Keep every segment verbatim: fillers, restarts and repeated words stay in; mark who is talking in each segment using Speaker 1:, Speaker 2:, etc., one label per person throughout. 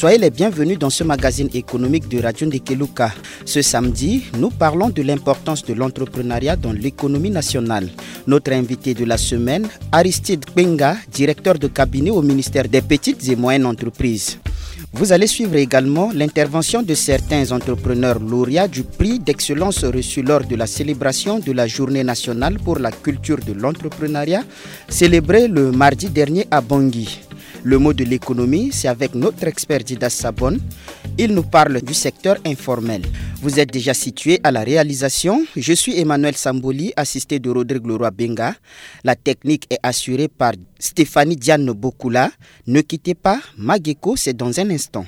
Speaker 1: Soyez les bienvenus dans ce magazine économique de Radio Ndekeluka. Ce samedi, nous parlons de l'importance de l'entrepreneuriat dans l'économie nationale. Notre invité de la semaine, Aristide Kpenga, directeur de cabinet au ministère des Petites et Moyennes Entreprises. Vous allez suivre également l'intervention de certains entrepreneurs lauréats du prix d'excellence reçu lors de la célébration de la Journée nationale pour la culture de l'entrepreneuriat, célébrée le mardi dernier à Bangui. Le mot de l'économie, c'est avec notre expert Didas Sabon. Il nous parle du secteur informel. Vous êtes déjà situé à la réalisation. Je suis Emmanuel Samboli, assisté de Rodrigue Leroy Benga. La technique est assurée par Stéphanie Diane Bokula. Ne quittez pas, Mageko, c'est dans un instant.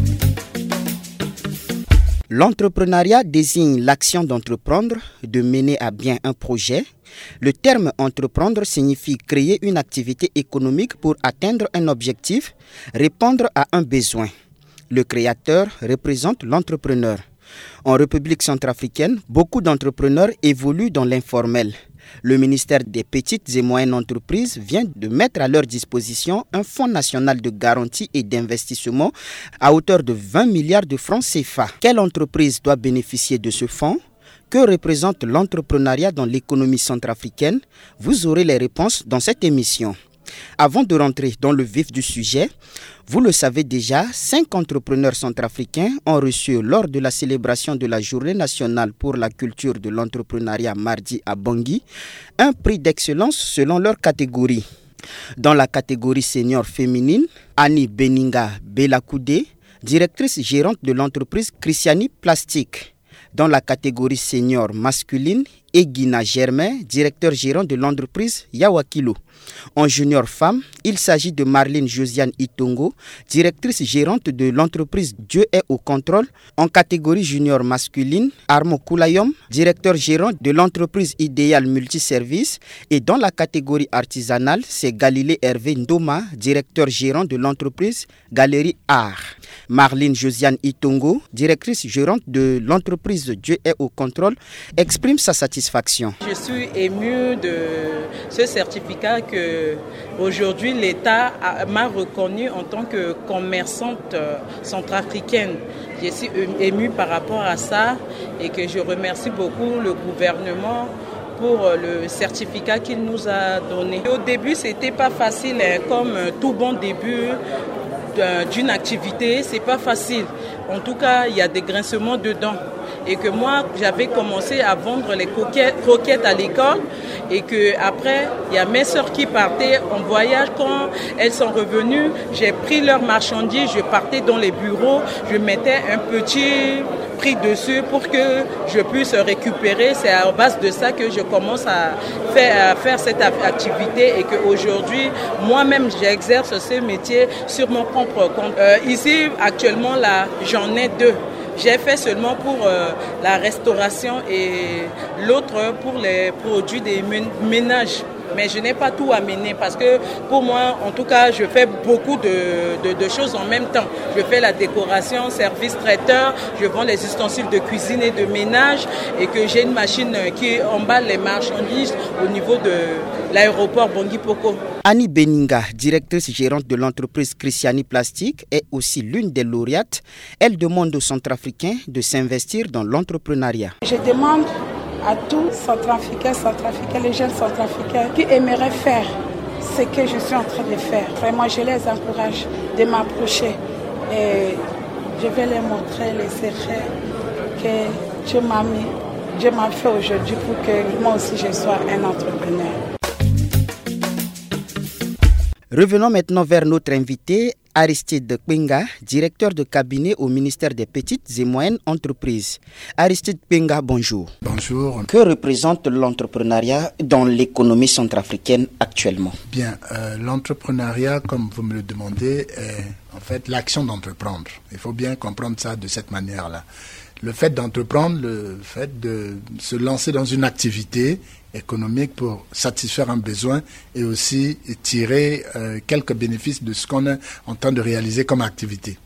Speaker 1: L'entrepreneuriat désigne l'action d'entreprendre, de mener à bien un projet. Le terme entreprendre signifie créer une activité économique pour atteindre un objectif, répondre à un besoin. Le créateur représente l'entrepreneur. En République centrafricaine, beaucoup d'entrepreneurs évoluent dans l'informel. Le ministère des Petites et Moyennes Entreprises vient de mettre à leur disposition un fonds national de garantie et d'investissement à hauteur de vingt milliards de francs C F A. Quelle entreprise doit bénéficier de ce fonds ? Que représente l'entrepreneuriat dans l'économie centrafricaine ? Vous aurez les réponses dans cette émission. Avant de rentrer dans le vif du sujet, vous le savez déjà, cinq entrepreneurs centrafricains ont reçu lors de la célébration de la Journée nationale pour la culture de l'entrepreneuriat mardi à Bangui, un prix d'excellence selon leur catégorie. Dans la catégorie senior féminine, Annie Beninga Belakoudé, directrice gérante de l'entreprise Christiani Plastique. Dans la catégorie senior masculine, Egina Germain, directeur gérant de l'entreprise Yawakilo. En junior femme, il s'agit de Marlene Josiane Itongo, directrice gérante de l'entreprise Dieu est au contrôle. En catégorie junior masculine, Armo Koulayom, directeur gérant de l'entreprise Idéal Multiservice. Et dans la catégorie artisanale, c'est Galilée Hervé Ndoma, directeur gérant de l'entreprise Galerie Art. Marlene Josiane Itongo, directrice gérante de l'entreprise Dieu est au contrôle, exprime sa satisfaction.
Speaker 2: Je suis émue de ce certificat que aujourd'hui l'État m'a reconnu en tant que commerçante centrafricaine. Je suis émue par rapport à ça et que je remercie beaucoup le gouvernement pour le certificat qu'il nous a donné. Au début, c'était pas facile, hein, comme tout bon début d'une activité, c'est pas facile. En tout cas, il y a des grincements dedans. Et que moi, j'avais commencé à vendre les croquettes, croquettes à l'école et que après, il y a mes sœurs qui partaient en voyage. Quand elles sont revenues, j'ai pris leurs marchandises, je partais dans les bureaux, je mettais un petit prix dessus pour que je puisse récupérer. C'est à base de ça que je commence à faire, à faire cette activité et qu'aujourd'hui, moi-même, j'exerce ce métier sur mon propre compte. Euh, ici, actuellement, là, j'en ai deux. J'ai fait seulement pour euh, la restauration et l'autre pour les produits des ménages. Mais je n'ai pas tout amené parce que pour moi, en tout cas, je fais beaucoup de, de, de choses en même temps. Je fais la décoration, service traiteur, je vends les ustensiles de cuisine et de ménage et que j'ai une machine qui emballe les marchandises au niveau de l'aéroport Bangui Poko.
Speaker 1: Annie Beninga, directrice gérante de l'entreprise Christiani Plastique, est aussi l'une des lauréates. Elle demande aux Centrafricains de s'investir dans l'entrepreneuriat.
Speaker 3: Je demande à tous Centrafricains, Centrafricains, les jeunes Centrafricains qui aimeraient faire ce que je suis en train de faire. Vraiment, je les encourage de m'approcher et je vais leur montrer les secrets que Dieu m'a mis, Dieu m'a fait aujourd'hui pour que moi aussi je sois un entrepreneur.
Speaker 1: Revenons maintenant vers notre invité, Aristide Kpenga, directeur de cabinet au ministère des Petites et Moyennes Entreprises. Aristide Kpenga, bonjour.
Speaker 4: Bonjour.
Speaker 1: Que représente l'entrepreneuriat dans l'économie centrafricaine actuellement ?
Speaker 4: Bien, euh, l'entrepreneuriat, comme vous me le demandez, est en fait l'action d'entreprendre. Il faut bien comprendre ça de cette manière-là. Le fait d'entreprendre, le fait de se lancer dans une activité économique pour satisfaire un besoin et aussi tirer euh, quelques bénéfices de ce qu'on est en train de réaliser comme activité.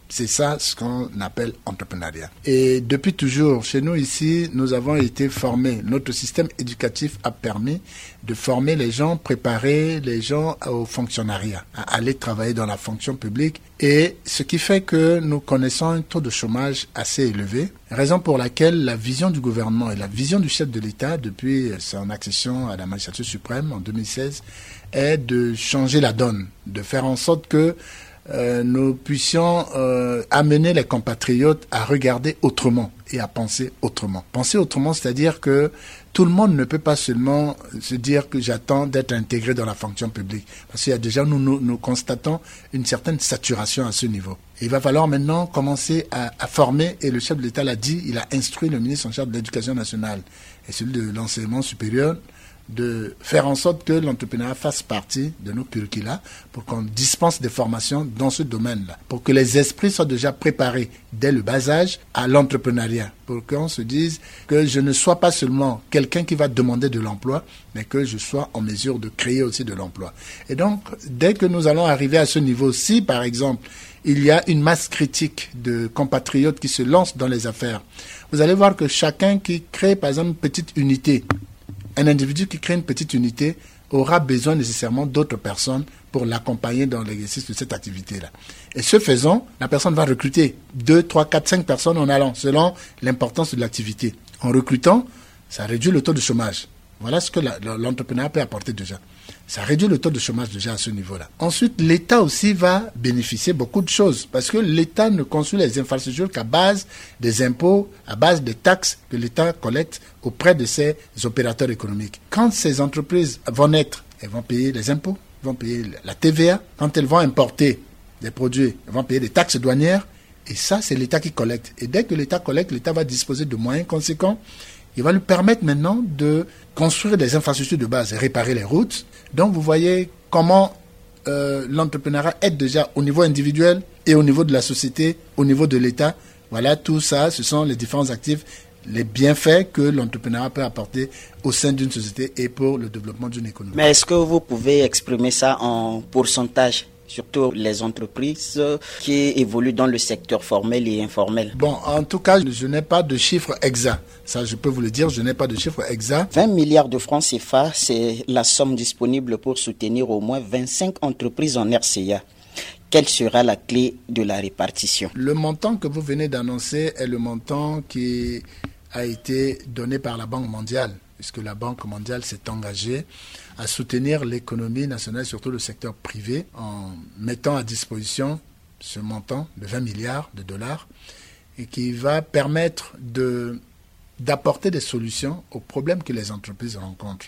Speaker 4: C'est ça ce qu'on appelle entrepreneuriat. Et depuis toujours, chez nous ici, nous avons été formés. Notre système éducatif a permis de former les gens, préparer les gens au fonctionnariat, à aller travailler dans la fonction publique. Et ce qui fait que nous connaissons un taux de chômage assez élevé, raison pour laquelle la vision du gouvernement et la vision du chef de l'État, depuis son accession à la magistrature suprême en deux mille seize, est de changer la donne, de faire en sorte que Euh, nous puissions euh, amener les compatriotes à regarder autrement et à penser autrement. Penser autrement, c'est-à-dire que tout le monde ne peut pas seulement se dire que j'attends d'être intégré dans la fonction publique. Parce qu'il y a déjà, nous, nous, nous constatons une certaine saturation à ce niveau. Et il va falloir maintenant commencer à, à former, et le chef de l'État l'a dit, il a instruit le ministre en charge de l'Éducation nationale et celui de l'enseignement supérieur de faire en sorte que l'entrepreneuriat fasse partie de nos curricula pour qu'on dispense des formations dans ce domaine-là, pour que les esprits soient déjà préparés dès le bas âge à l'entrepreneuriat, pour qu'on se dise que je ne sois pas seulement quelqu'un qui va demander de l'emploi, mais que je sois en mesure de créer aussi de l'emploi. Et donc, dès que nous allons arriver à ce niveau, si par exemple, il y a une masse critique de compatriotes qui se lancent dans les affaires, vous allez voir que chacun qui crée par exemple une petite unité, un individu qui crée une petite unité aura besoin nécessairement d'autres personnes pour l'accompagner dans l'exercice de cette activité-là. Et ce faisant, la personne va recruter deux, trois, quatre, cinq personnes en allant, selon l'importance de l'activité. En recrutant, ça réduit le taux de chômage. Voilà ce que la, l'entrepreneuriat peut apporter déjà. Ça réduit le taux de chômage déjà à ce niveau-là. Ensuite, l'État aussi va bénéficier beaucoup de choses parce que l'État ne construit les infrastructures qu'à base des impôts, à base des taxes que l'État collecte auprès de ses opérateurs économiques. Quand ces entreprises vont naître, elles vont payer les impôts, elles vont payer la T V A. Quand elles vont importer des produits, elles vont payer des taxes douanières. Et ça, c'est l'État qui collecte. Et dès que l'État collecte, l'État va disposer de moyens conséquents. Il va lui permettre maintenant de construire des infrastructures de base et réparer les routes. Donc, vous voyez comment euh, l'entrepreneuriat aide déjà au niveau individuel et au niveau de la société, au niveau de l'État. Voilà, tout ça, ce sont les différents actifs, les bienfaits que l'entrepreneuriat peut apporter au sein d'une société et pour le développement d'une économie.
Speaker 1: Mais est-ce que vous pouvez exprimer ça en pourcentage ? Surtout les entreprises qui évoluent dans le secteur formel et informel.
Speaker 4: Bon, en tout cas, je n'ai pas de chiffre exact. Ça, je peux vous le dire, je n'ai pas de chiffre exact.
Speaker 1: vingt milliards de francs C F A, c'est la somme disponible pour soutenir au moins vingt-cinq entreprises en R C A. Quelle sera la clé de la répartition ?
Speaker 4: Le montant que vous venez d'annoncer est le montant qui a été donné par la Banque mondiale, puisque la Banque mondiale s'est engagée à soutenir l'économie nationale, surtout le secteur privé, en mettant à disposition ce montant de vingt milliards de dollars et qui va permettre de, d'apporter des solutions aux problèmes que les entreprises rencontrent.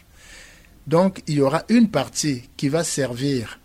Speaker 4: Donc, il y aura une partie qui va servir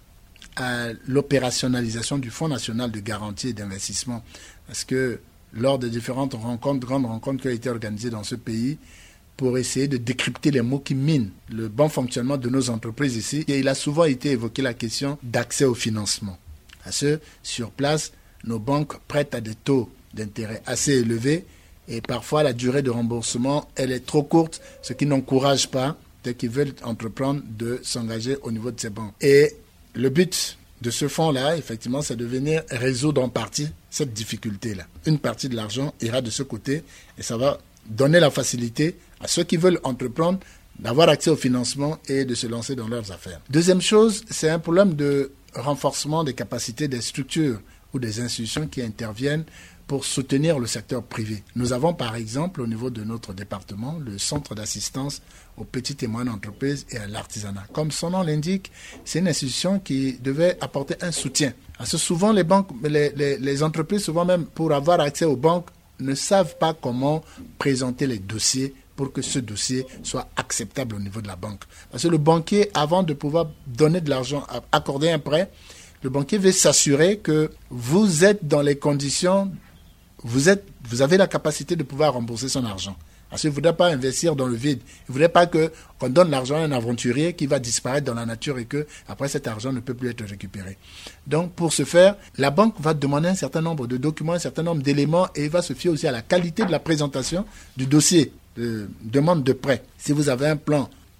Speaker 4: à l'opérationnalisation du Fonds national de garantie et d'investissement, parce que lors des différentes rencontres, grandes rencontres qui ont été organisées dans ce pays, pour essayer de décrypter les mots qui minent le bon fonctionnement de nos entreprises ici. Et il a souvent été évoqué la question d'accès au financement. Parce que sur place, nos banques prêtent à des taux d'intérêt assez élevés et parfois la durée de remboursement, elle est trop courte, ce qui n'encourage pas ceux qui veulent entreprendre de s'engager au niveau de ces banques. Et le but de ce fonds-là, effectivement, c'est de venir résoudre en partie cette difficulté-là. Une partie de l'argent ira de ce côté et ça va donner la facilité à ceux qui veulent entreprendre d'avoir accès au financement et de se lancer dans leurs affaires. Deuxième chose, c'est un problème de renforcement des capacités des structures ou des institutions qui interviennent pour soutenir le secteur privé. Nous avons par exemple au niveau de notre département le centre d'assistance aux petites et moyennes entreprises et à l'artisanat. Comme son nom l'indique, c'est une institution qui devait apporter un soutien. Parce que souvent les banques, les, les, les entreprises, souvent même pour avoir accès aux banques, ne savent pas comment présenter les dossiers pour que ce dossier soit acceptable au niveau de la banque. Parce que le banquier, avant de pouvoir donner de l'argent, accorder un prêt, le banquier veut s'assurer que vous êtes dans les conditions, vous êtes, vous avez la capacité de pouvoir rembourser son argent. Parce qu'il ne voudrait pas investir dans le vide. Il ne voudrait pas qu'on donne l'argent à un aventurier qui va disparaître dans la nature et que après cet argent ne peut plus être récupéré. Donc, pour ce faire, la banque va demander un certain nombre de documents, un certain nombre d'éléments et il va se fier aussi à la qualité de la présentation du dossier de demande de prêt. Si vous avez un plan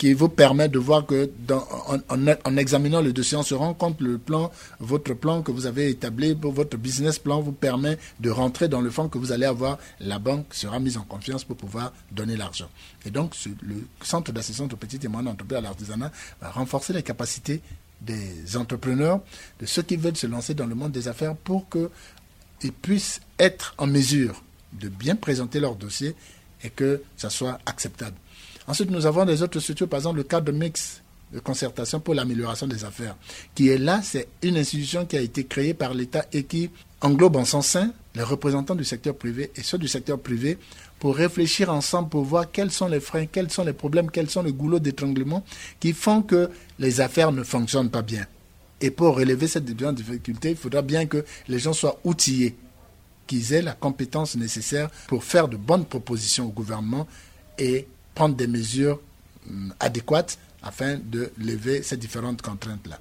Speaker 4: qui vous permet de voir que dans, en, en, en examinant le dossier, on se rend compte que le plan, votre plan que vous avez établi, votre business plan vous permet de rentrer dans le fonds que vous allez avoir. La banque sera mise en confiance pour pouvoir donner l'argent. Et donc, ce, le centre d'assistance aux petites et moyennes entreprises à l'artisanat va renforcer les capacités des entrepreneurs, de ceux qui veulent se lancer dans le monde des affaires pour qu'ils puissent être en mesure de bien présenter leur dossier et que ça soit acceptable. Ensuite, nous avons des autres structures, par exemple le cadre mixte de concertation pour l'amélioration des affaires, qui est là, c'est une institution qui a été créée par l'État et qui englobe en son sein les représentants du secteur privé et ceux du secteur privé pour réfléchir ensemble, pour voir quels sont les freins, quels sont les problèmes, quels sont les goulots d'étranglement qui font que les affaires ne fonctionnent pas bien. Et pour relever cette difficulté, il faudra bien que les gens soient outillés, qu'ils aient la compétence nécessaire pour faire de bonnes propositions au gouvernement et prendre des mesures hum, adéquates afin de lever ces différentes contraintes-là.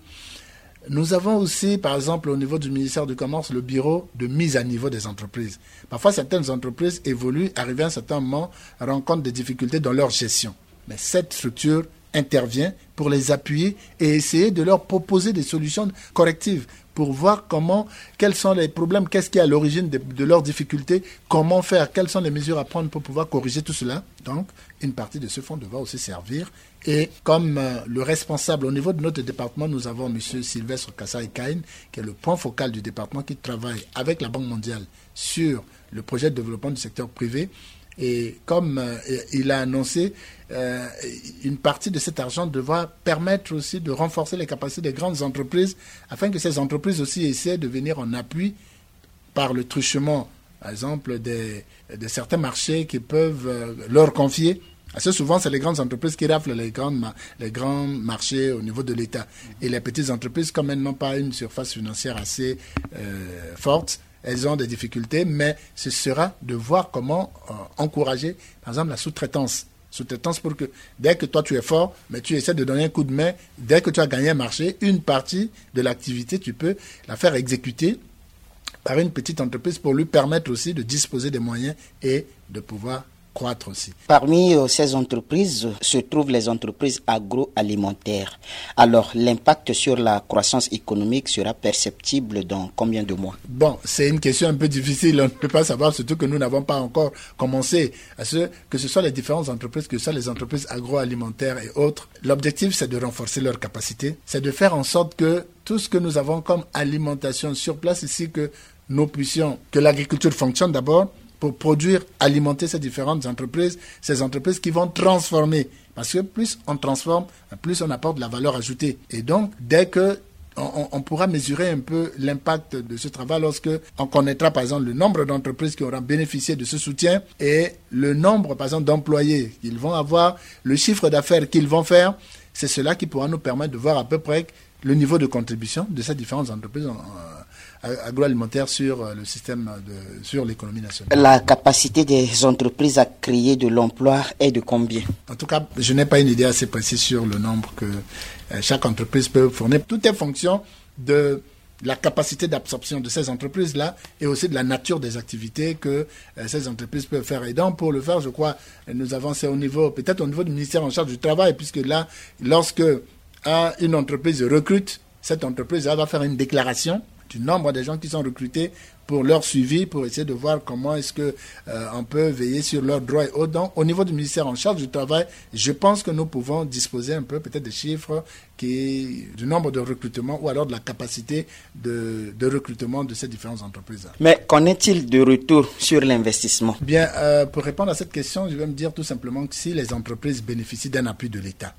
Speaker 4: Nous avons aussi, par exemple, au niveau du ministère du Commerce, le bureau de mise à niveau des entreprises. Parfois, certaines entreprises évoluent, arrivent à un certain moment, rencontrent des difficultés dans leur gestion. Mais cette structure intervient pour les appuyer et essayer de leur proposer des solutions correctives pour voir comment, quels sont les problèmes, qu'est-ce qui est à l'origine de, de leurs difficultés, comment faire, quelles sont les mesures à prendre pour pouvoir corriger tout cela. Donc, une partie de ce fonds devra aussi servir. Et comme euh, le responsable au niveau de notre département, nous avons M. Sylvestre Kassai-Kain, qui est le point focal du département, qui travaille avec la Banque mondiale sur le projet de développement du secteur privé. Et comme euh, il a annoncé, euh, une partie de cet argent devra permettre aussi de renforcer les capacités des grandes entreprises afin que ces entreprises aussi essaient de venir en appui par le truchement, par exemple, des, de certains marchés qui peuvent euh, leur confier. Assez souvent, c'est les grandes entreprises qui raflent les, grandes, les grands marchés au niveau de l'État. Et les petites entreprises, comme elles n'ont pas une surface financière assez euh, forte, elles ont des difficultés, mais ce sera de voir comment euh, encourager, par exemple, la sous-traitance. Sous-traitance pour que, dès que toi tu es fort, mais tu essaies de donner un coup de main, dès que tu as gagné un marché, une partie de l'activité, tu peux la faire exécuter par une petite entreprise pour lui permettre aussi de disposer des moyens et de pouvoir croître aussi.
Speaker 1: Parmi euh, ces entreprises euh, se trouvent les entreprises agroalimentaires. Alors, l'impact sur la croissance économique sera perceptible dans combien de mois?
Speaker 4: Bon, c'est une question un peu difficile. On ne peut pas savoir, surtout que nous n'avons pas encore commencé. À ce, que ce soit les différentes entreprises, que ce soit les entreprises agroalimentaires et autres, l'objectif, c'est de renforcer leur capacité. C'est de faire en sorte que tout ce que nous avons comme alimentation sur place ici, que nous puissions, que l'agriculture fonctionne d'abord, pour produire, alimenter ces différentes entreprises, ces entreprises qui vont transformer. Parce que plus on transforme, plus on apporte de la valeur ajoutée. Et donc, dès que on, on pourra mesurer un peu l'impact de ce travail lorsque on connaîtra, par exemple, le nombre d'entreprises qui auront bénéficié de ce soutien et le nombre, par exemple, d'employés qu'ils vont avoir, le chiffre d'affaires qu'ils vont faire, c'est cela qui pourra nous permettre de voir à peu près le niveau de contribution de ces différentes entreprises en, agroalimentaire sur le système, de, sur l'économie nationale.
Speaker 1: La capacité des entreprises à créer de l'emploi est de combien?
Speaker 4: En tout cas, je n'ai pas une idée assez précise sur le nombre que euh, chaque entreprise peut fournir. Tout est fonction de la capacité d'absorption de ces entreprises-là et aussi de la nature des activités que euh, ces entreprises peuvent faire. Et donc, pour le faire, je crois, nous avancons au niveau, peut-être au niveau du ministère en charge du travail, puisque là, lorsque hein, une entreprise recrute, cette entreprise va faire une déclaration du nombre de gens qui sont recrutés pour leur suivi, pour essayer de voir comment est-ce que euh, on peut veiller sur leurs droits et autres. Donc, au niveau du ministère en charge du travail, je pense que nous pouvons disposer un peu peut-être des chiffres qui, du nombre de recrutements ou alors de la capacité de, de recrutement de ces différentes entreprises.
Speaker 1: Mais qu'en est-il de retour sur l'investissement?
Speaker 4: Bien, euh, pour répondre à cette question, je vais me dire tout simplement que si les entreprises bénéficient d'un appui de l'État,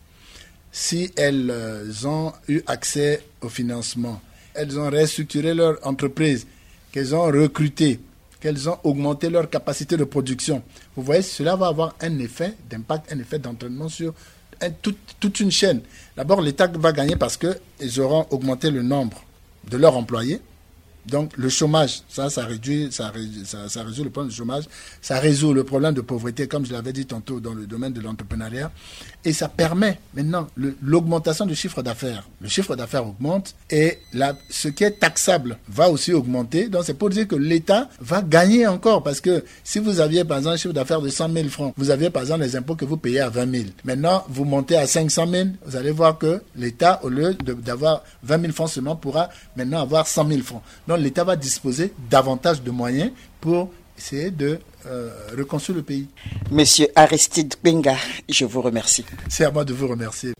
Speaker 4: si elles euh, ont eu accès au financement, elles ont restructuré leur entreprise, qu'elles ont recruté, qu'elles ont augmenté leur capacité de production. Vous voyez, cela va avoir un effet d'impact, un effet d'entraînement sur un, tout, toute une chaîne. D'abord, l'État va gagner parce qu'ils auront augmenté le nombre de leurs employés. Donc le chômage, ça, ça réduit, ça, ça, ça résout le problème du chômage, ça résout le problème de pauvreté, comme je l'avais dit tantôt dans le domaine de l'entrepreneuriat, et ça permet maintenant le, l'augmentation du chiffre d'affaires. Le chiffre d'affaires augmente et la, ce qui est taxable va aussi augmenter. Donc c'est pour dire que l'État va gagner encore, parce que si vous aviez par exemple un chiffre d'affaires de cent mille francs, vous aviez par exemple les impôts que vous payez à vingt mille. Maintenant, vous montez à cinq cent mille, vous allez voir que l'État, au lieu de, d'avoir vingt mille francs seulement, pourra maintenant avoir cent mille francs. Donc l'État va disposer davantage de moyens pour essayer de euh, reconstruire le pays.
Speaker 1: Monsieur Aristide Gbenga, je vous remercie.
Speaker 4: C'est à moi de vous remercier.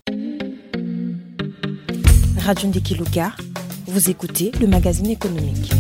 Speaker 5: Radio Ndekeluka, vous écoutez le magazine économique.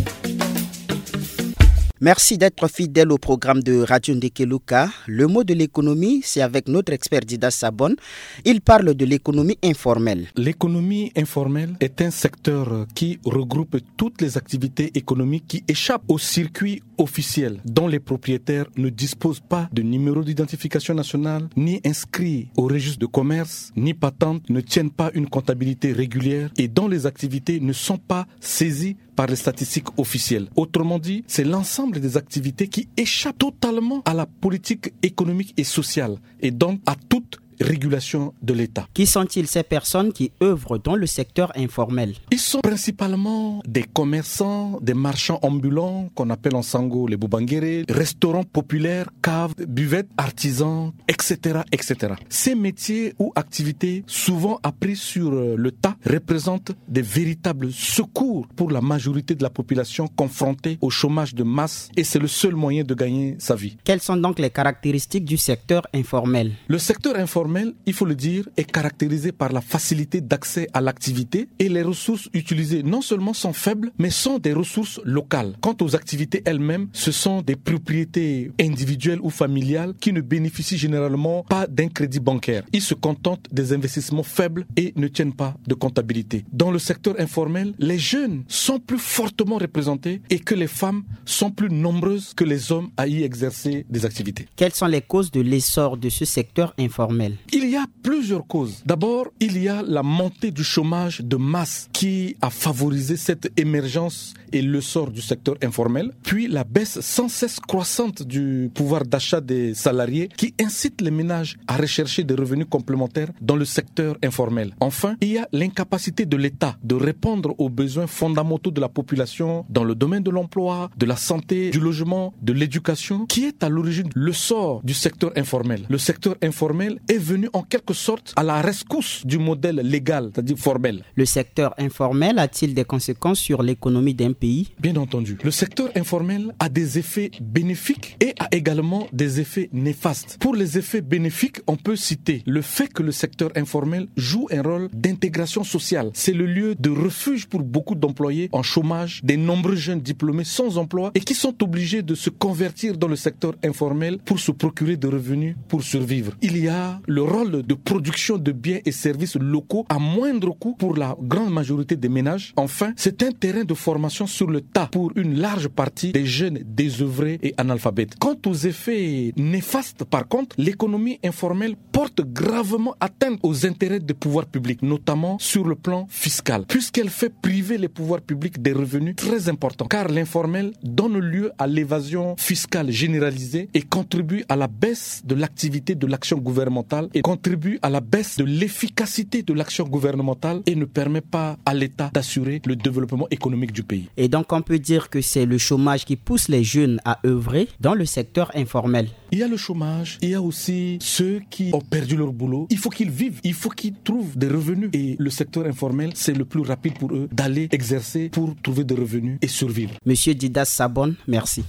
Speaker 1: Merci d'être fidèle au programme de Radio Ndekeluka. Le mot de l'économie, c'est avec notre expert Didas Sabon. Il parle de l'économie informelle.
Speaker 6: L'économie informelle est un secteur qui regroupe toutes les activités économiques qui échappent au circuit officiel, dont les propriétaires ne disposent pas de numéro d'identification nationale, ni inscrits au registre de commerce, ni patente, ne tiennent pas une comptabilité régulière et dont les activités ne sont pas saisies par les statistiques officielles. Autrement dit, c'est l'ensemble des activités qui échappent totalement à la politique économique et sociale et donc à toute régulation de l'État.
Speaker 1: Qui sont-ils ces personnes qui œuvrent dans le secteur informel?
Speaker 6: Ils sont principalement des commerçants, des marchands ambulants qu'on appelle en sango les boubanguérés, restaurants populaires, caves, buvettes, artisans, et cetera, et cetera. Ces métiers ou activités, souvent appris sur le tas, représentent des véritables secours pour la majorité de la population confrontée au chômage de masse et c'est le seul moyen de gagner sa vie.
Speaker 1: Quelles sont donc les caractéristiques du secteur informel?
Speaker 6: Le secteur informel, il faut le dire, est caractérisé par la facilité d'accès à l'activité et les ressources utilisées non seulement sont faibles, mais sont des ressources locales. Quant aux activités elles-mêmes, ce sont des propriétés individuelles ou familiales qui ne bénéficient généralement pas d'un crédit bancaire. Ils se contentent des investissements faibles et ne tiennent pas de comptabilité. Dans le secteur informel, les jeunes sont plus fortement représentés et que les femmes sont plus nombreuses que les hommes à y exercer des activités.
Speaker 1: Quelles sont les causes de l'essor de ce secteur informel?
Speaker 6: Il y a plusieurs causes. D'abord, il y a la montée du chômage de masse qui a favorisé cette émergence et l'essor du secteur informel. Puis la baisse sans cesse croissante du pouvoir d'achat des salariés qui incite les ménages à rechercher des revenus complémentaires dans le secteur informel. Enfin, il y a l'incapacité de l'État de répondre aux besoins fondamentaux de la population dans le domaine de l'emploi, de la santé, du logement, de l'éducation, qui est à l'origine le sort du secteur informel. Le secteur informel est venu en quelque sorte à la rescousse du modèle légal, c'est-à-dire formel.
Speaker 1: Le secteur informel a-t-il des conséquences sur l'économie d'un pays?
Speaker 6: Bien entendu. Le secteur informel a des effets bénéfiques et a également des effets néfastes. Pour les effets bénéfiques, on peut citer le fait que le secteur informel joue un rôle d'intégration sociale. C'est le lieu de refuge pour beaucoup d'employés en chômage, des nombreux jeunes diplômés sans emploi et qui sont obligés de se convertir dans le secteur informel pour se procurer des revenus pour survivre. Il y a le rôle de production de biens et services locaux à moindre coût pour la grande majorité des ménages. Enfin, c'est un terrain de formation sur le tas pour une large partie des jeunes désœuvrés et analphabètes. Quant aux effets néfastes, par contre, l'économie informelle porte gravement atteinte aux intérêts des pouvoirs publics, notamment sur le plan fiscal, puisqu'elle fait priver les pouvoirs publics des revenus très importants, car l'informel donne lieu à l'évasion fiscale généralisée et contribue à la baisse de l'activité de l'action gouvernementale et contribue à la baisse de l'efficacité de l'action gouvernementale et ne permet pas à l'État d'assurer le développement économique du pays.
Speaker 1: Et donc on peut dire que c'est le chômage qui pousse les jeunes à œuvrer dans le secteur informel.
Speaker 6: Il y a le chômage, il y a aussi ceux qui ont perdu leur boulot. Il faut qu'ils vivent, il faut qu'ils trouvent des revenus. Et le secteur informel, c'est le plus rapide pour eux d'aller exercer pour trouver des revenus et survivre.
Speaker 1: Monsieur Didas Sabon, merci.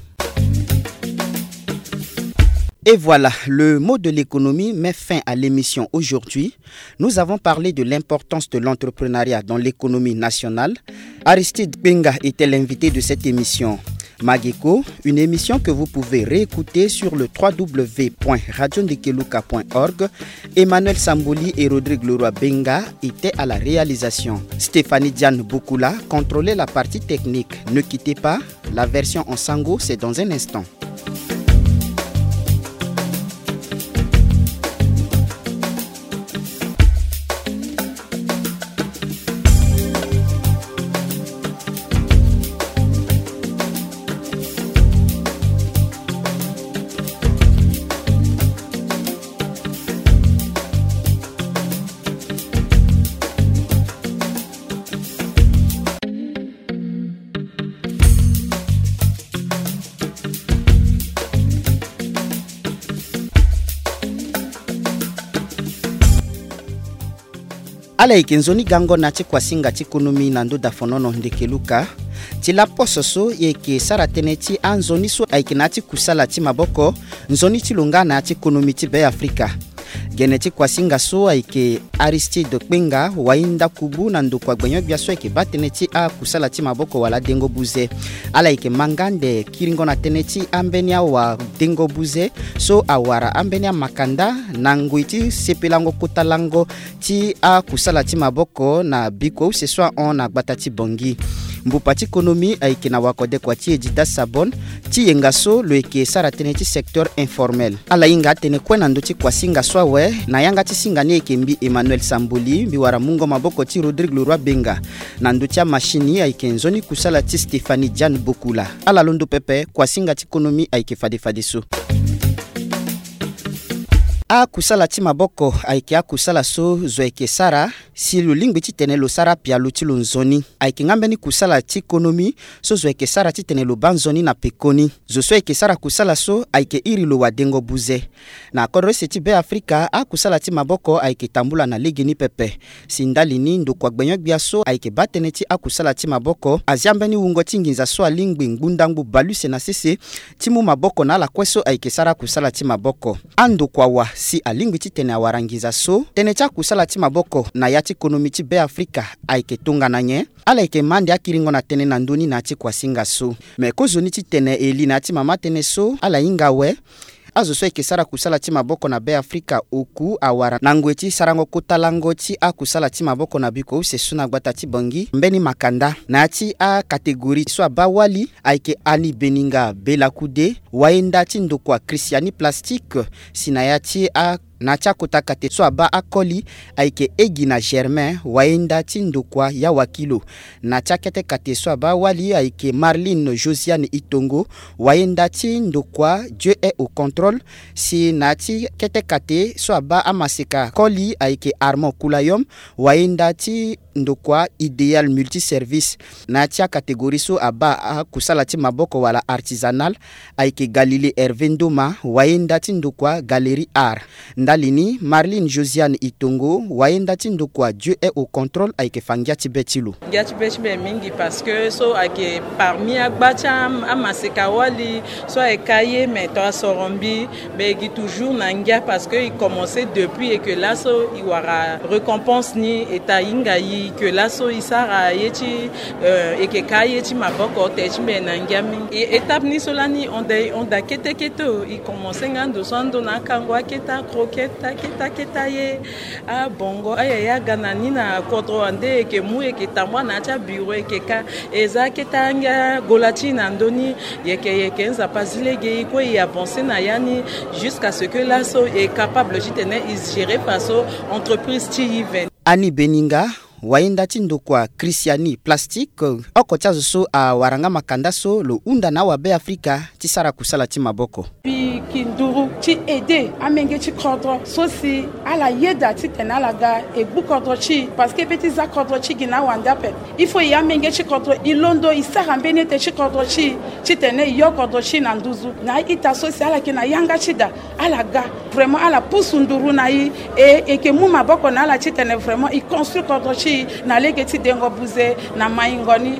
Speaker 1: Et voilà, le mot de l'économie met fin à l'émission aujourd'hui. Nous avons parlé de l'importance de l'entrepreneuriat dans l'économie nationale. Aristide Gbenga était l'invité de cette émission. Mageko, une émission que vous pouvez réécouter sur le w w w point radio ndekeluka point org. Emmanuel Samboli et Rodrigue Leroy Benga étaient à la réalisation. Stéphanie Diane Boukoula contrôlait la partie technique. Ne quittez pas, la version en sango, c'est dans un instant. ala ikenzoni gango na ti kwasinga ti ekonomi na ndo dafonono ndeke luka ti laposo so yeke sara tënë ti anzoni so ayeke na ti kusala ti maboko nzoni ti lo nga na ti ekonomi ti be afrika gene ti kwasinga so ayeke Aristide Kpenga wainda kubu na ndoko agbenyo bia so ayeke ba tënë ti akusala ti maboko wala dengo buze ala yeke mangande kiringo na tënë ti ambeni awa dengo buze so awara ambeni amakanda na ngoi ti sepelango kota lango ti akusala ti maboko na biko ce soit on na gbata ti bongi mbupa ti ekonomi ayeke na wakode kua ti Edita Sabon ti yenga so lo yeke sara tënë ti secteur informel ala hinga atene kue na ndö ti kuasinga so awe na yanga ti singa ni ayeke mbi Emmanuel Samboli mbi wara mungo maboko ti Rodrigue Leroy Benga na ndö ti amashini ayeke nzoni kusala ti Stéphanie Diane Bokula ala londo pepe kuasinga ti ekonomi ayeke fadefade so a kusala ti maboko ayeke akusala so zo ayeke sara si lo lingbi ti tene lo sara pialo ti lo nzoni ayeke ngambeni kusala ti ekonomi so zo ayeke sara ti tene lo ba nzoni na pekoni zo so ayeke sara kusala so ayeke iri lo wadengo buze na akodro ese ti be afrika akusala ti maboko ayeke tambula na lege ni pepe si ndali ni ndoko agbenyo gbia so ayeke ba tënë ti akusala ti maboko azi ambeni wungo ti nginza so alingbi ngbundangu balu se na sese ti mu maboko na ala kue so ayeke sara kusala ti maboko andoko awa si alingbi ti tene awarangiza so tene ti akusala ti maboko na ya ti ekonomi ti be afrika ayeke tongana nye ala yeke mande akiringo na tene na ndöni na ti kuasinga so me kozoni ti tene e li na ti mama tënë so ala hinga awe azo so ayeke sara kusala ti maboko na be afrika oku awara na ngoi ti sarango kota lango ti akusala ti maboko na biko use so na gbata ti bongi mbeni makanda na ya ti akategori so aba wali ayeke Ani Beninga Belakude waenda ti ndoko Christiani Plastique si na ya ti a na ti akota kate so aba akoli ayeke egi na Germain waenda ti ndokua ya wakilo na ti akete kate so aba wali ayeke Marline Josiane Itongo waenda ti ndokua Dieu est au contrôle si na ti kete kate so aba amaseka koli ayeke Armand Koulayom waenda ti ndokua Ideal Multiservice na ti akategori so aba akusala ti maboko wala artisanal ayeke Galilée Hervé Ndoma waenda ti ndokua Galerie Art ndalini Marline Josiane Itongo waenda ti ndokua Dieu est au contrôle ayeke fangia ti be ti lo
Speaker 2: ngia ti be ti be mingi parce que so ayeke parmi agba ti amaseka wali so ayeka ye me to asoro mbi me e gi toujours na ngia parce que i commencé depuis et que là so i wara récompense ni e ta hinga ye que là so i sara ye ti euh, e yeke ka ye ti maboko te ti mbe na ngia mingi e étape ni so lani on da on da kete kete i commencé nga ndo so ando na kango aketa croquette aketa keta ye a bongo aya ya gana ni na kodro ande e ke mu e ke tambwa na cha bureau e ke ka eza keta nga golati na ndoni ye ke ye ke nza pazilege ko i avancer na yani jusqu'à ce que là so est capable de tenir gérer paso entreprise ti even
Speaker 1: Ani Beninga waenda ti ndokua Christiani Plastique oko ti azo so awaranga makanda so lo hunda na awa be afrika ti sara kusala ti maboko
Speaker 3: pi kinduru ti ede amenge ti kodro so si ala yeda ti tene ala ga e gbu kodro ti parce que beti za kodro ti gi na wanda pe il faut i amenge ti kodro i londo i sara mbeni te ti kodro ti ti tene i yo kodro ti na nduzu na ita so si ala yeke na yanga ti da ala ga vraiment ala pusu nduru na ye e e ke mu maboko na ala ti tene vraiment i construit kodro ti na lege ti dengo buze na maingoni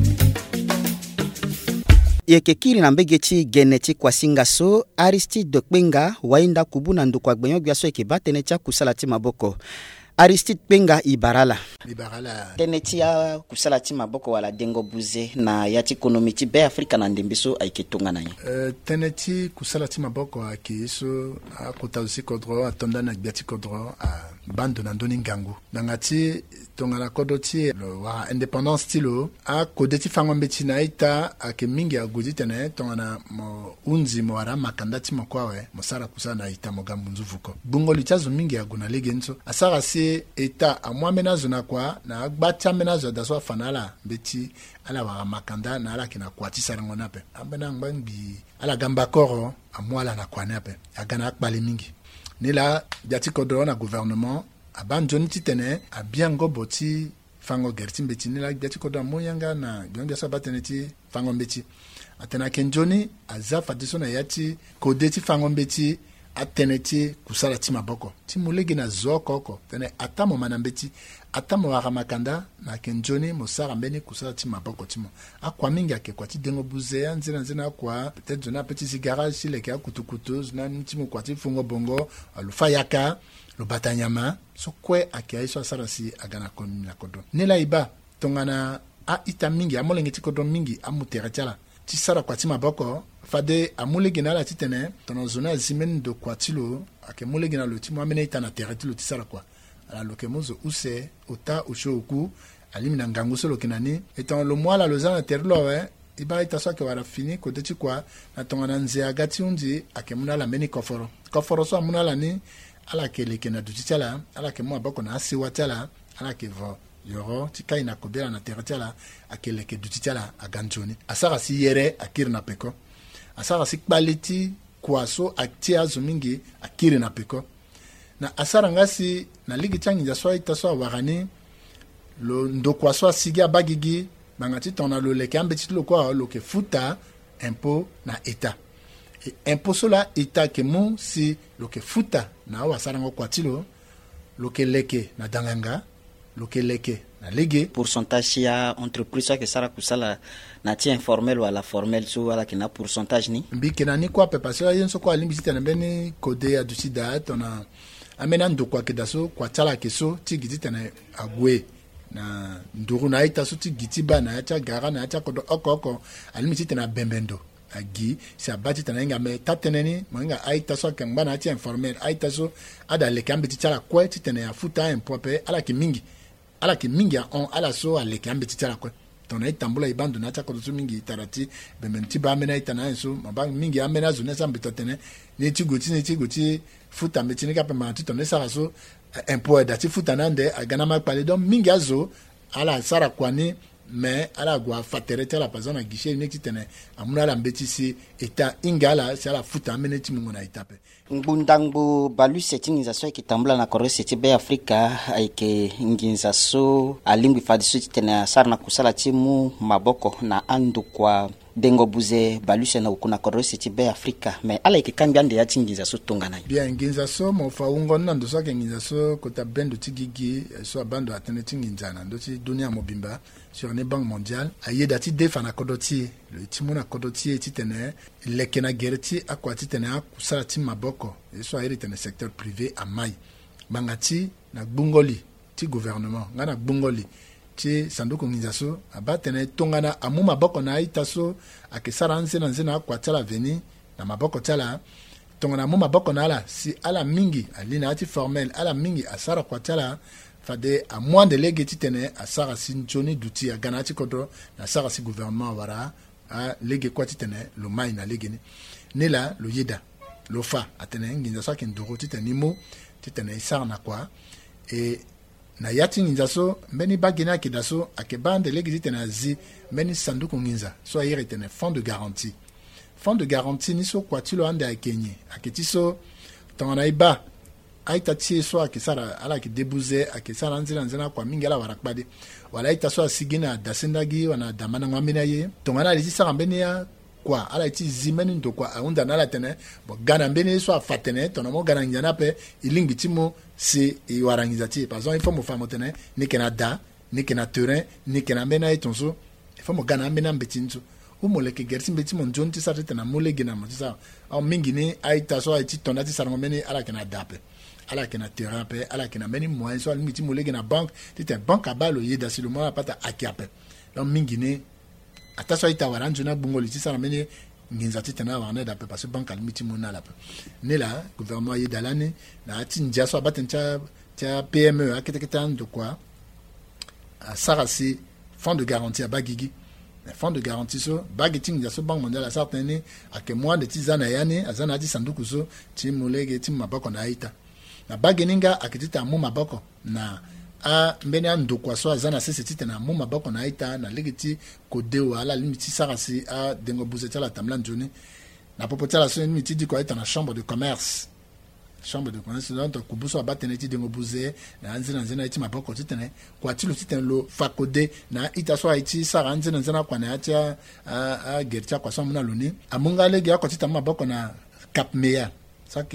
Speaker 1: yeke kiri na mbege ti gene ti kuasinga so Aristide Kpenga wainda kubu na ndoko agbenyo gbia so yeke ba tënë ti akusala ti maboko Aristide Kpenga ibarala
Speaker 4: ibarala
Speaker 1: tënë ti akusala ti maboko wala dengo buze na ya ti ekonomi ti be afrika na ndembe so ayeke tongana ye
Speaker 4: uh, tënë ti kusala ti maboko ayeke ye so akota zo si kodro atonda na gbia ti kodro abando na ndöni ngangu na nga ti tongana kodro ti lo wara indépendance ti lo akode ti fangombe ti na aita ayeke mingi ague ti tene tongana mo hunzi mo wara makanda ti moko awe mo sara kusala na aita mo ga mbunzu vuko gbungoli ti azo mingi ague na lege ni so asara si eta amua mena zo na kua na agba ti amena zo da so afana ala mbe ti ala wara makanda na ala yeke na kua ti sarango ni ape ambeni angba ngbi ala ga mbakoro amua ala na kua ni ape aga na akpale mingi ni la bia ti kodro na gouvernement aba nzoni ti tene abia ngobo ti fango gere ti mbe ti ni la bia ti kodro amû yanga na gbiongo bia so aba tene ti fango mbe ti atene ayeke nzoni aza fade so na ya ti kode ti fango mbe ti ateneti kusala ti maboko ti mulegi na zo koko tene ata mo manambeti ata mo wakamakanda na kenjoni mo sara mbeni kusala ti maboko ti mo akwa mingi ake kwa ti dengo buze anzina nzina akwa peut-être zona petit cigara si le ka kutukutu zona ti mo kwa ti fungo bongo alufa yaka lo batanyama so kwe ake aiso sara si agana kon na kodo nela iba tongana a ita mingi amolenge ti kodo mingi amutere tiala ti sara kwa ti maboko fade amule gina la titene tono zona zimen do kwatilo ake mule gina lo ti mo amene ita na tereti lo ti sara kwa ala lo ke mozo use ota ushoku alimina ngangu so lo kinani etan lo mwala lo zana terlo we iba ita so ke wara fini ko de ti kwa na tongana nze agati unji ake muna la meni koforo koforo so amuna la ni ala ke le kena du titala ala ke mo abako na asiwa tala ala ke vo yoro ti kai na kobela na tereti ala ake le ke du titala aganjoni asara si yere akir na peko asara si kbaliti kwaso aktia zumingi akiri na peko na asara ngasi na ligi changi ja so ita so warani lo ndo kwaso asigi abagigi bangati tona lo leke ambeti lo kwa lo ke futa impo na eta e impo so la eta ke mu si lo ke futa na wa asara ngo kwatilo lo ke leke na danganga lo ke leke na ligi
Speaker 1: pourcentage ya entreprise ke sara kusala na ti informel wala formel so wala kina pourcentage ni
Speaker 4: mbi kina ni kwa pe parce que yenso kwa limbi tena beni code ya dusida tona amena ndo kwa kedaso kwa tala keso ti giti tena agwe na nduru na ita so ti giti ba na acha gara na acha kodo oko oko alimi tena bembendo agi si abati tena nga me tateneni mwenga aita so kengba na ti informel aita so ada le kambi ti tala kwa ti tena ya futa impope ala ki mingi ala ki mingi on ala so ale kambi ti tala kwa tona itambula ibando na chako tu mingi tarati bementi ba mena itana so mabang mingi amena zone sa mbitotene ni chigoti ni chigoti futa metini ka pema tu tona sa so empo da ti futa nande agana makpale don mingi azo ala sara kwani mais ala gwa faterete la pazana guichet ni titene amuna la mbeti si eta ingala si ala futa amene ti mungu na itape
Speaker 1: Ngbundangbu balu seti nginzaso ki tambula na kore seti be Afrika aike nginzaso alingwi fadisu tena sarna kusala timu maboko na andu kwa dengo buze balu sena ukuna kore seti be Afrika me ala ike kambia nde yati nginzaso tongana
Speaker 4: bien nginzaso mo fa ungo nando so ke nginzaso kota bendo tigigi so abando atene tinginzana ndo ti dunia mobimba sur les banques mondiales aye dati defa na kodoti le timona kodoti ti tene lekena gerti akwa ti tene akusala ti maboko e so aye tene secteur privé a mai bangati na gbungoli ti gouvernement ngana gbungoli ti sanduku nginzaso abatene tongana amu maboko na itaso akesara nze na nze na akwa tala veni na maboko tala tongana amu maboko na ala si ala mingi alina ati formel ala mingi asara kwa tala fade a moins de lege titene a sara sin joni duti a ganati kodo na sara si gouvernement wara a lege kwa titene lo mai na lege ni nela lo yeda lo fa atene nginza sa ken doro titene mo titene sara na kwa e na yati nginza so mbeni bagina ki daso ake bande lege titene azi mbeni sanduku nginza so ayere tene fond de garantie fond de garantie ni so kwa tilo ande akenye aketi so tongana iba aita tie so akisara ala ki debuze akisara nzira nzira kwa mingela warakbade wala aita so asigina dasendagi wana damana ngambina ye tongana lisi sara mbenia kwa ala iti zimeni ndo kwa aunda nala tene bo gana mbene so afatene tonamo gana njana pe ilingi timo si iwarangizati par exemple il faut mo famo tene ni kena da ni kena terrain ni kena mbena etonso il faut mo gana mbena mbetinzo umole ke gersi mbeti mo njonti sa tena mole gina mo sa au mingi ni aita so aiti tonati sara mbene ala kena dape ala kena terrain pe ala kena meni moyen so almiti molege na banque tite banque abalo yeda si le moyen pata akiape donc mingine ataso ita waranju na bungoli ti sara meni nginza tite na wana da pe parce que banque almiti mona la pe ne la gouvernement yeda lani na ati ndia so abaten cha cha P M E aketeketan de quoi a sara si fond de garantie a bagigi fond de garantie so bageting ya so banque mondiale a certaine a que moins de tizana yani azana ti sanduku so ti molege ti mabako na ita na bageninga akitita mu maboko na a mbeni ando kwa so azana sese tite na mu maboko na ita na legiti kodeo ala limiti sarasi a dengo buzetala tamlan joni na popotala so limiti di ko ita na chambre de commerce chambre de commerce donc kubuso abatene ti dengo buze na nzina nzina iti maboko titene kwa tilo titene lo fakode na ita so iti sara nzina nzina kwa na atia a gertia kwa so muna loni amunga legi akotita maboko na Cap Meya ça que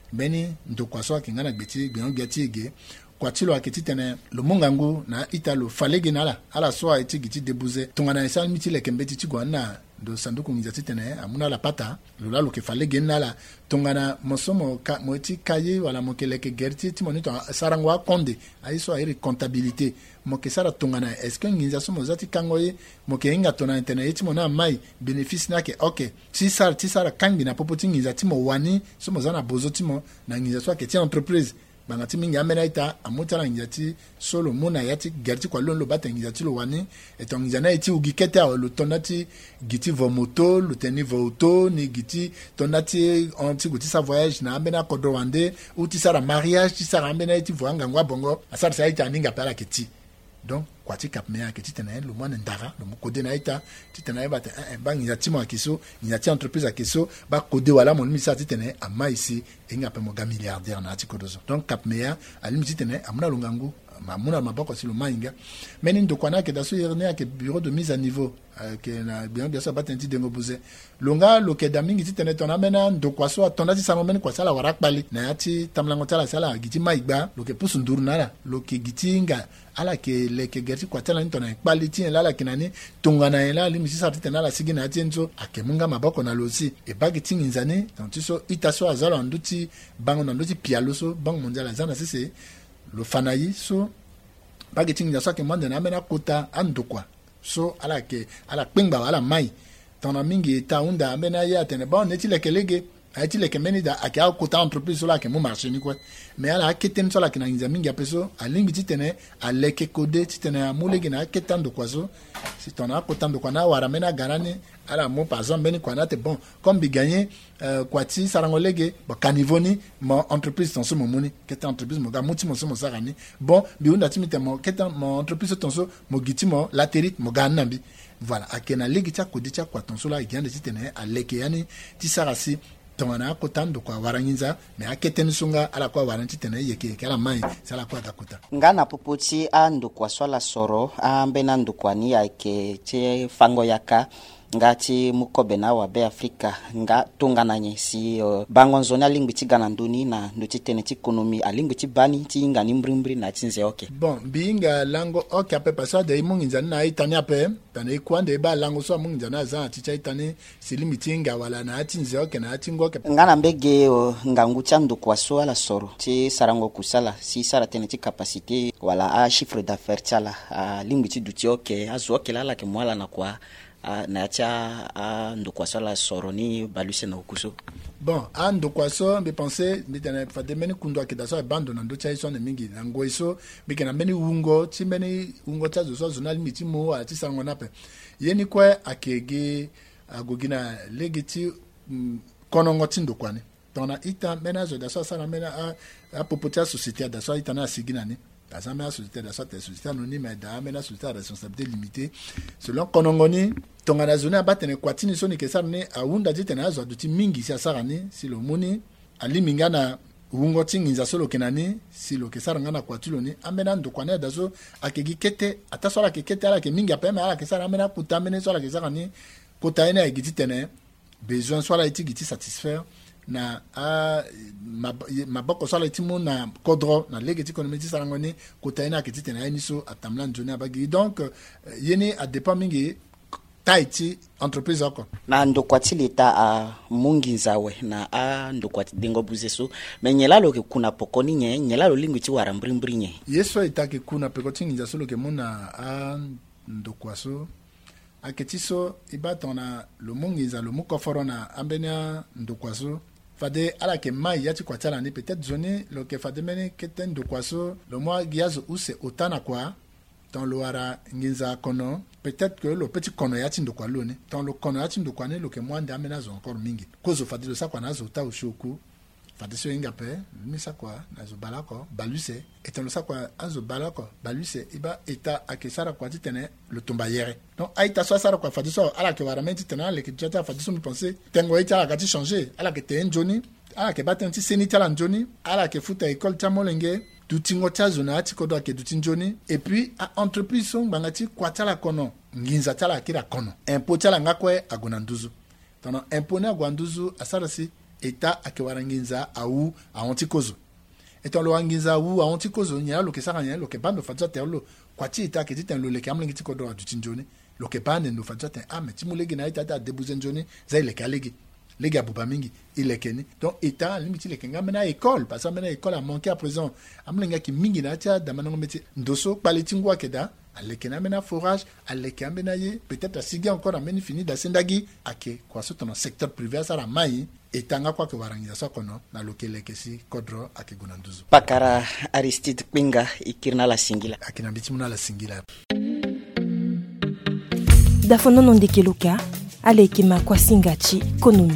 Speaker 4: beni ndokwaso kingana gbeti gbion gbeti ge kwatilo aketi tene lo mongangu na italo falege nala ala so eti giti debuze tongana isal mitile kembeti tigwana do sanduku ngizati tene amuna la pata lo la lo ke falege nala tongana mosomo ka moiti kaye wala mokeleke gerti ti monito sarangwa konde aiso airi comptabilité moke sara tongana est-ce que ngizaso mozati kangoye moke inga tona tene eti mona mai bénéfice nake okay si sara ti sara kangi na popoti ngizati mo wani so mozana bozoti mo na ngizaso ke ti entreprise bangati mingi amena ita amutala ngati solo mona yati gerti kwa lolo bata ngati lo wani eto ngana iti ugikete lo tonati giti vomoto lo teni voto ni giti tonati anti guti sa voyage na amena kodo wande uti sara mariage ti sara amena iti voanga ngwa bongo asara sa ita ninga pala keti donc kwati kap mea keti tena lo mwana ndara lo kode na ita ti tena ba ba ngati mo akiso ngati entreprise akiso ba kode wala mon mi sa ti tena ama ici enga pe mo ga milliardaire na ti kodozo donc kap mea ali mi ti tena amuna longangu mamuna maboko si lo mainga meni ndokwana ke daso yerne ke bureau de mise à niveau que na bien bien ça batenti dengo buze longa lo ke damingi ti tena tona mena ndokwaso atonda ti samo meni kwa sala warak bali na ati tamlango tala sala giti maigba lo ke pusu nduru nala lo ke gitinga ala ke le ke gerti kwa tala ntona quality la la kinani tongana ela limisi sa ti tena la sigina atienzo akemunga maboko na losi e bagiti nzane tantiso itaso azalo nduti bango na nduti pialoso bango mondial azana sese lo fanayi so bagiti nzaso ke mande na mena kota andokwa so ala ke ala pingba ala mai tona mingi ta unda mena ya tene bon neti le kelege aiti le kemeni da akia kota entreprise la ke mo marché ni quoi mais ala keten so la ke na nza mingi apeso alingi ti tene aleke kode ti tene amulegi na ketan do kwaso si tona kota do kwana wara mena garani ala mo par exemple beni kwana te bon comme bi gagner euh, kwati sarangolege bo kanivoni mo entreprise ton so mo moni ketan entreprise mo ga muti mo so mo sarani bon bi unda ti mite mo ketan mo entreprise ton so mo giti mo laterit mo ga nambi voilà akena legi cha kodi cha kwa ton so la igande ti tene aleke yani ti sarasi tongana kotando kwa warangiza me aketen sunga ala kwa waranti tene yeke kala mai sala kwa kakuta
Speaker 1: ngana popoti ando kwa swala soro ambena ndo kwani yake che fango yaka ngati mukobe na wa be Afrika nga tungananye si uh, bango nzona lingwi tigana nduni na nduti tene ti ekonomi alingwi ti bani ti ngani mbrimbri na tinze okay
Speaker 4: bon binga lango okay ape pasa de munginza na itani ape tane kwande ba lango so munginza na za ti chaitani silimitinga wala na tinze okay na tingo okay
Speaker 1: ngana mbege uh, ngangu chandu kwa so ala soro ti sarango kusala si sara tene ti capacité wala a chiffre d'affaires chala uh, lingwi ti duti okay azo okay la la ke mwala na kwa Uh, na tia uh, ndokwaso la soroni baluse na ukuso
Speaker 4: bon a ndokwaso be penser mitana fade meni kundo akidaso bando na ndocha iso na mingi na ngoiso bikena meni ungo ti meni ungo ta zo zo na limiti mo ati sango nape yeni kwa akege agogina legiti mm, konongo ti ndokwani tona ita mena zo daso sala mena a, a popotia société daso ita na sigina ni la société de la société anonyme da mena société à responsabilité limitée selon konongoni tongana zone abatene kwatini soni kesarne aunda jitena azo duti mingi sia sarani si lo muni ali mingana ungo tinginza solo kenani si lo kesaranga na kwatuloni amena ndo kwane dazo akegi kete atasola kekete ala ke mingi apema ala kesara amena kutamene sola kesarani kotaina egititene besoin soit la itigiti satisfaire na a maboko sala itimo na kodro na legeti ekonomi ti sarangoni kotaina kiti tena eniso atamla njoni abagi donc yeni a dépend mingi taiti entreprise oko
Speaker 1: na ndokwati leta a mungi nzawe na a ndokwati dengo buzeso menyela lo ke kuna pokoni nye nyela lo lingwi ti warambrimbri nye
Speaker 4: yeso itake kuna pekoti nginza solo ke mona a ndokwaso aketiso ibatona lo mungi nza lo mukoforo na ambenia ndokwaso fade ala ke mai yati kwa tala ni peut-être zone lo ke fade meni keten do kwaso lo moi giazo use otana kwa dans lo ara nginza kono peut-être que le petit kono yati ndo kwa lone dans lo kono yati ndo kwa ne lo ke moi nda amena zo encore mingi kozo fade lo sa kwa na zo ta ushoku fade so inga pe mi sa kwa na zo balako baluse etan lo sa kwa azo balako baluse iba eta akesara kwa titene le tomba yere donc aita so sara kwa fade so ala ke waramenti tena le ke jata fade so mi penser tengo eta ka ti changer ala ke te njoni ala ke batenti senita la njoni ala ke futa école tamolenge dutingo tazo na ati kodo ke dutinjoni et puis a entreprise so bangati kwa tala kono nginza tala kira kono impôt tala ngakwe agona nduzu tana impôt na gwanduzu asara si eta akewaranginza au a antikozo etant lo anginza ou a antikozo nya lo ke sara nya lo ke bando fatza terlo kwati eta ke titan lo le ke amlingi tikodo du tinjone lo ke bande no fatza ten ah mais timulegi na eta da debuzenjone za ile kalegi les gars pour mingi il est kenny donc état limite les kenga mena école parce que mena école a manqué à présent amlenga ki mingi na tia da manango meti ndoso paletingwa keda alekena mena forage alekena mena ye peut-être asigi encore ameni fini da sendagi ake kwa soto dans secteur privé ça la mai etanga kwa ke warangiza sokono na lokele kesi kodro ake gunanduzu
Speaker 1: Pakara Aristide Pinga ikirna la singila
Speaker 4: akina bitimuna la singila
Speaker 5: dafono nondekeluka alekema kwa singachi konomi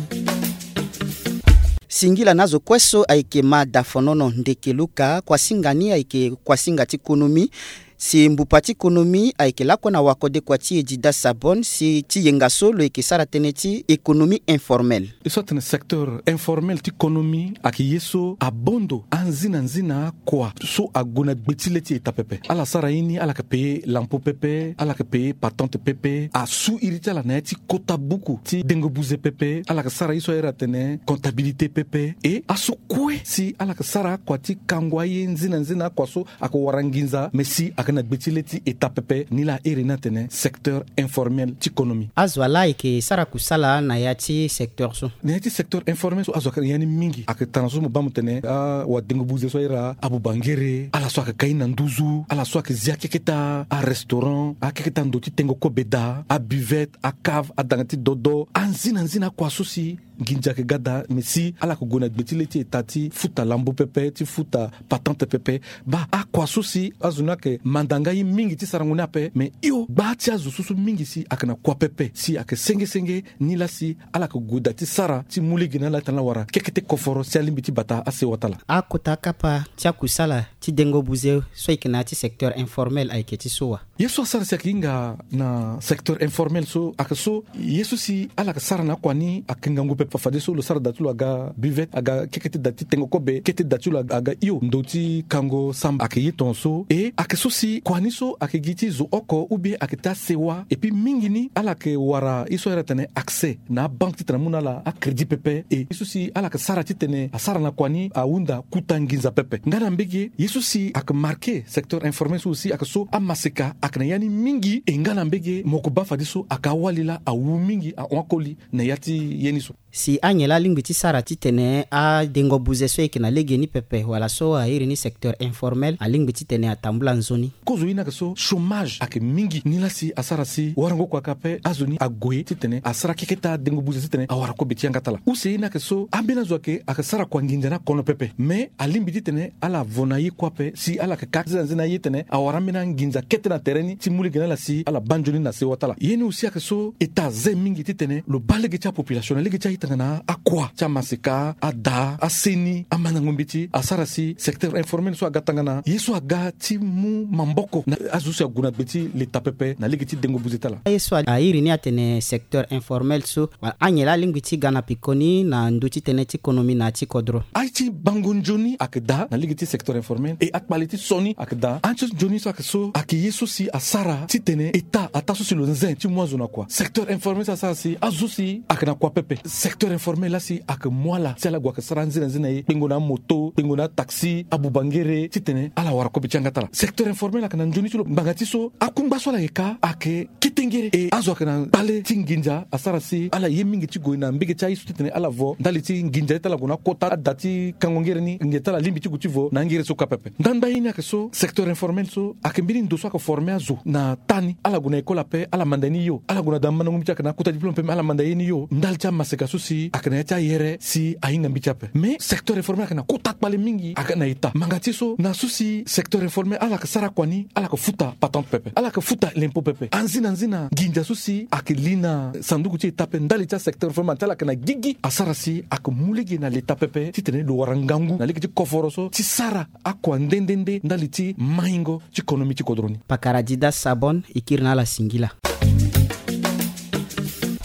Speaker 1: singila nazo kweso aikema dafonono ndekeluka kwa singani aike kwa singati konomi si mbupati konomi aikela kona wakode kwa ti ejida sabon si ti yengaso lo eke sara teneti économie informelle
Speaker 6: soit un secteur informel ti konomi aki yeso abondo anzina nzina kwa so agona betileti etapepe ala sara ini ala ka payer lampo pepe ala ka payer patente pepe a sous irita la neti kota buku ti dengo buze pepe ala ka sara iso era tene comptabilité pepe et aso kwe si ala ka sara kwa ti kangwaye nzina nzina kwa so ako waranginza mesi na betileti etapepe ni la erina tene secteur informel ti économie
Speaker 1: azwala ike sara kusala na yati secteur so
Speaker 6: na yati secteur informel so azwaka yani mingi aketanaso mo bamu tene a wa dengo buze so era abu bangere ala so ka kaina nduzu ala so ka zia keketa a restaurant a keketa ndoti tengo kobeda a buvette a cave a dangati dodo anzina nzina kwa sosi ginja ke gada mesi ala ko gona betileti etati futa lambo pepe ti futa patente pepe ba a kwa sosi azuna ke mandanga yi mingi ti saranguna pe me yo ba ti azu susu mingi si akana kwa pepe si ake senge senge ni la si ala ko goda ti sara ti muligi na la tan la wara kekete koforo si alimbi ti bata ase watala
Speaker 1: a kota kapa ti akusala ti dengo buze so ikena ti secteur informel aike ti sowa
Speaker 6: yeso sara si akinga na secteur informel so akaso yeso si ala ka sara na kwani akinga ngupe fafade so lo sara datulo aga buvette aga kekete dati tengo kobe kete datulo aga iyo ndoti kango samba akeyi tonso e akeso si kwani so akegiti zo oko ubi aketa sewa et puis mingini ala ke wara iso era tene accès na banque titana muna la a crédit pepe e iso si ala ke sara titene a sara na kwani a unda kutanginza pepe ngana mbege yeso si ak marqué secteur informel so aussi akaso amaseka akna yani mingi e ngana mbege moko bafa diso akawalila a wu mingi a onkoli na yati yeniso
Speaker 1: si anyela lingwiti sara titene a dengo buze so ekena legeni pepe wala so a irini secteur informel a lingwiti tene a tambula nzoni
Speaker 6: kozo ina kaso chômage ake mingi nila si asara si warango kwa kape azoni agoye titene asara keketa dengo buze titene a warako beti ngatala use ina kaso ambena zoake akasara kwa nginjana kono pepe me alimbi titene ala vonayi kwa pe si ala ka kakza nzina yitene a waramena nginja ketena tereni ti muli gena la si ala banjoni na se watala yeni usi akaso eta ze mingi titene lo balege cha population lege cha itana akwa cha masika ada aseni amana ngombiti asara si secteur informel so agatangana yeso aga ti mu mamboko na azusi aguna beti leta pepe na lege ti dengo buzetala
Speaker 1: yeso a irini atene secteur informel so anyela lingwiti gana pikoni na nduti tene ti ekonomi na ti kodro
Speaker 6: aiti bangonjoni akeda na lege ti secteur informel e akbaliti soni akeda ancho joni so akaso ake yeso si asara ti tene eta ataso si lo nzen ti mwazo na kwa secteur informel sa sa si azusi akena kwa pepe secteur informel la si ak mwala si ala gwa kasara nzina nzina ye pingo na moto pingo na taxi abubangere ti tene ala wara ko bichanga tala secteur informel akena njoni ti lo mbangati so akumba so la yeka ake kitengere e azo akena bale ti nginja asara si ala ye mingi ti goina mbege cha isu ti tene ala vo ndali ti nginja tala gona kota dati kangongere ni ngeta la limbi ti guti vo na ngire so kapepe ndanda yini akeso secteur informel so akembiri ndo so ka former azo na tani ala gona ekola pe ala mandani yo ala gona damana ngum cha kana kuta diplôme pe ala mandani yo ndal cha maseka so si akena cha yere si ainga mbichape mais secteur informel akena kuta pale mingi akena ita mangati so na so si secteur informel ala ka sara kwani ala ka futa patente pepe ala ka futa l'impôt pepe anzina nzina ginja so si akilina sanduku ti etape ndali cha secteur informel tala kana gigi asara si akumuligi na leta pepe ti tene lo warangangu na ligi ti koforo so ti sara akwa ndendende ndali ti maingo ti ekonomi ti kodroni
Speaker 1: Pakara Dida Sabon ikirna la singila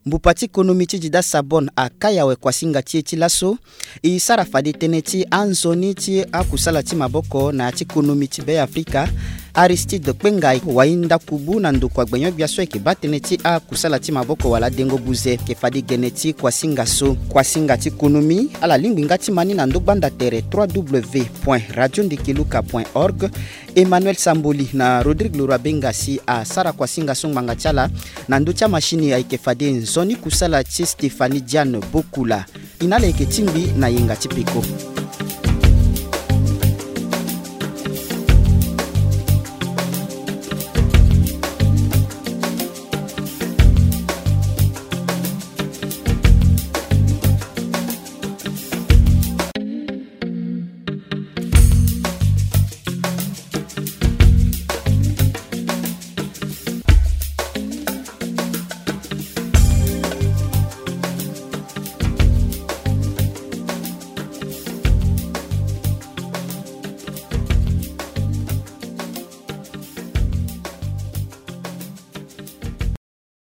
Speaker 1: mbupati ekonomiti jida sabon akayawe kwa singa tie ti laso i sara fade teneti anzoni ti akusala ti maboko na ti ekonomiti be Afrika Aristide Kpengai wainda kubu na ndu kwa gbenyo biaso eke bateneti akusala ti maboko wala dengo buze ke fade geneti kwa singa so kwa singa ti ekonomi ala lingwinga ti mani na ndu banda tere w w w point radio ndikiluka point org. Emmanuel Samboli na Rodrigue Leroy Bengasi a sara kwa singa so nganga chala na ndu cha mashini ya ike fade nzoni kusala ti Stéphanie Diane Bokula inale eke timbi na yenga tipiko.